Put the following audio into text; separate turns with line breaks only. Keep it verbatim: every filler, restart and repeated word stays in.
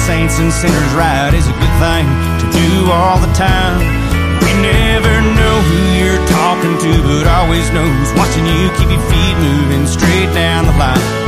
saints and sinners right is a good thing to do all the time. You never know who you're talking to, but always knows watching you keep your feet moving straight down the line.